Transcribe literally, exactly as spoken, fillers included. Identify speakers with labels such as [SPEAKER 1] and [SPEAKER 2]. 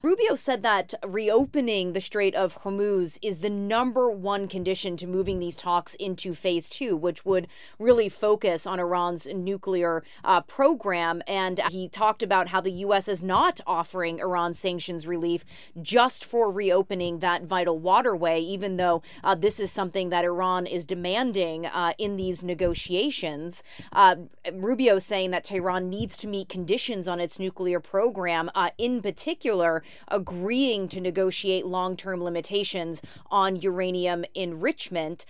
[SPEAKER 1] Rubio said that reopening the Strait of Hormuz is the number one condition to moving these talks into phase two, which would really focus on Iran's nuclear uh, program. And he talked about how the U S is not offering Iran sanctions relief just for reopening that vital waterway, even though uh, this is something that Iran is demanding uh, in these negotiations. Uh, Rubio saying that Tehran needs to meet conditions on its nuclear program, uh, in particular, agreeing to negotiate long-term limitations on uranium enrichment.